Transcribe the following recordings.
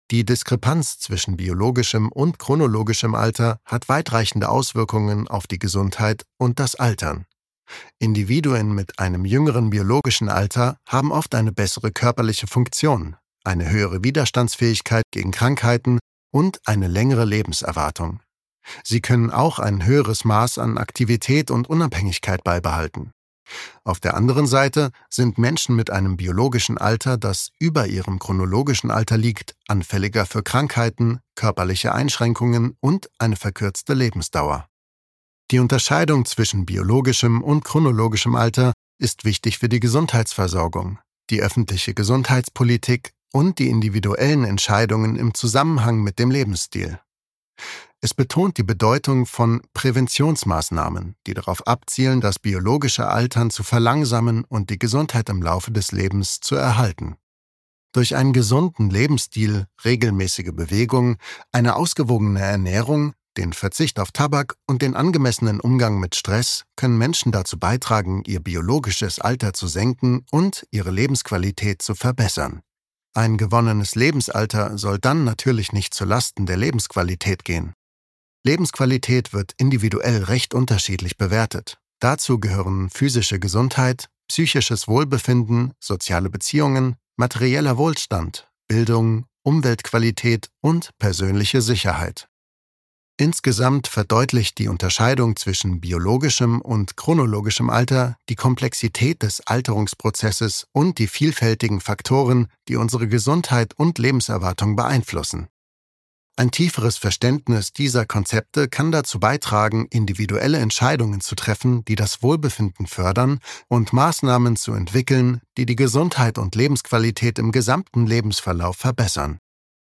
Die Diskrepanz zwischen biologischem und chronologischem Alter hat weitreichende Auswirkungen auf die Gesundheit und das Altern. Individuen mit einem jüngeren biologischen Alter haben oft eine bessere körperliche Funktion, eine höhere Widerstandsfähigkeit gegen Krankheiten und eine längere Lebenserwartung. Sie können auch ein höheres Maß an Aktivität und Unabhängigkeit beibehalten. Auf der anderen Seite sind Menschen mit einem biologischen Alter, das über ihrem chronologischen Alter liegt, anfälliger für Krankheiten, körperliche Einschränkungen und eine verkürzte Lebensdauer. Die Unterscheidung zwischen biologischem und chronologischem Alter ist wichtig für die Gesundheitsversorgung, die öffentliche Gesundheitspolitik und die individuellen Entscheidungen im Zusammenhang mit dem Lebensstil. Es betont die Bedeutung von Präventionsmaßnahmen, die darauf abzielen, das biologische Altern zu verlangsamen und die Gesundheit im Laufe des Lebens zu erhalten. Durch einen gesunden Lebensstil, regelmäßige Bewegung, eine ausgewogene Ernährung, den Verzicht auf Tabak und den angemessenen Umgang mit Stress können Menschen dazu beitragen, ihr biologisches Alter zu senken und ihre Lebensqualität zu verbessern. Ein gewonnenes Lebensalter soll dann natürlich nicht zu Lasten der Lebensqualität gehen. Lebensqualität wird individuell recht unterschiedlich bewertet. Dazu gehören physische Gesundheit, psychisches Wohlbefinden, soziale Beziehungen, materieller Wohlstand, Bildung, Umweltqualität und persönliche Sicherheit. Insgesamt verdeutlicht die Unterscheidung zwischen biologischem und chronologischem Alter die Komplexität des Alterungsprozesses und die vielfältigen Faktoren, die unsere Gesundheit und Lebenserwartung beeinflussen. Ein tieferes Verständnis dieser Konzepte kann dazu beitragen, individuelle Entscheidungen zu treffen, die das Wohlbefinden fördern und Maßnahmen zu entwickeln, die die Gesundheit und Lebensqualität im gesamten Lebensverlauf verbessern.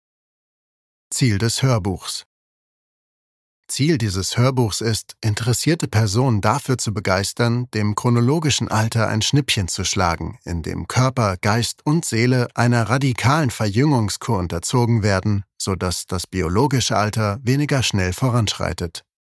Ziel des Hörbuchs. Ziel dieses Hörbuchs ist, interessierte Personen dafür zu begeistern, dem chronologischen Alter ein Schnippchen zu schlagen, in dem Körper, Geist und Seele einer radikalen Verjüngungskur unterzogen werden, sodass das biologische Alter weniger schnell voranschreitet.